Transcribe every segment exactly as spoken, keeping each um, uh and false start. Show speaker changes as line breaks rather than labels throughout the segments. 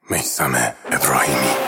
میثم ابراهیمی.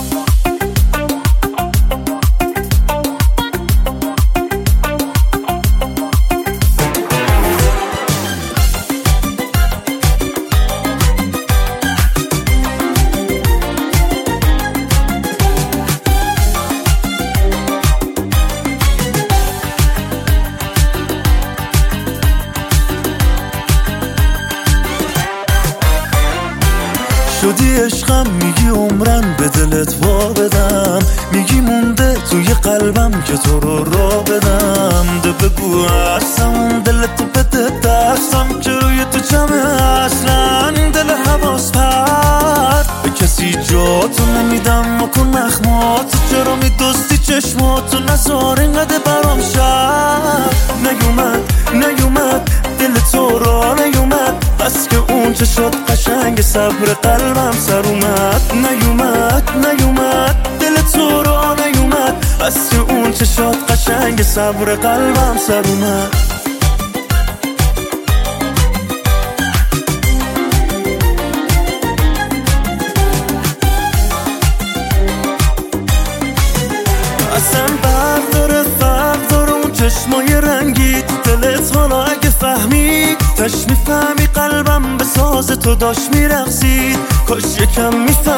شدی عشقم، میگی عمرن به دلت وا بدم، میگی مونده توی قلبم که تو رو را بدم. ده بگو هستم دلتو بده دستم که روی تو جمعه اصلا دل حواس پرد به کسی جاتو نمیدم و کن نخماتو چرا میدستی چشماتو نزار اینقدر برام شد نیومد نیومد دل تو را نیومد بس که اون چه شد قشنگ صبر قلبم سر اومد نیومد نیومد دل تو را نیومد بس که اون چه شد قشنگ صبر قلبم سر اومد. اصلا برداره فرق داره اون چشمای رنگی تو دلت حالا اگه فهمید تش میفهمی قلبم به ساز تو داشت میرقصید کاش یکم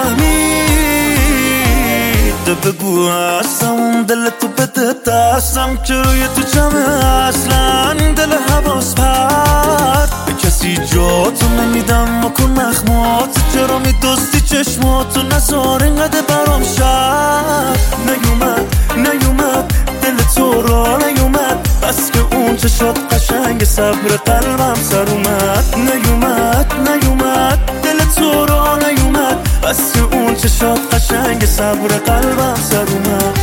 میفهمید. بگو هستم دلتو بده دستم که روی تو جمعه اصلا دل حواس پرد به کسی جاتو نمیدم و کن نخماتو چرا میدستی چشماتو نزار اینقدر برام شد نیومد نیومد دل تو را نیومد بس که اون چه شد قشنگ صبر قلبم سر اومد نیومد نیومد دل تو را نیومد بس که اون چه شد قشنگ صبر قلبم سر اومد.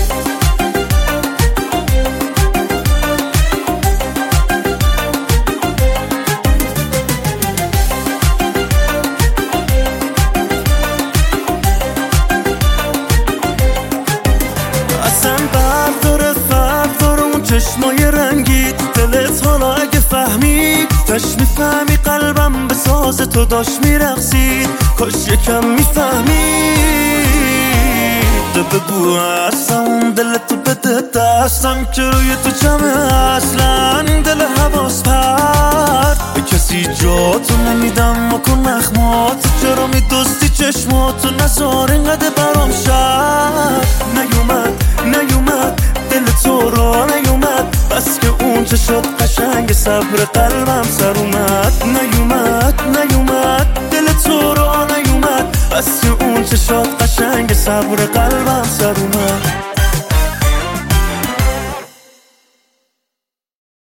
اصلا برداره فرق داره اون چشمای رنگی تو دلت حالا اگه فهمید تش میفهمی قلبم به ساز تو داشت میرقصید کاش یکم میفهمید. بگو هستم دلتو بده دستم که روی تو جمعه اصلا دل حواس پرد به کسی جاتو نمیدم و کن نخماتو چرا میدستی چشماتو نزار اینقدر برام شد نیومد نیومد دل تو را نیومد بس که اون چه شد قشنگ صبر قلبم سر اومد نیومد نیومد دل تو را نیومد بس که اون چه شد قشنگ صبر قلبم سر اومد.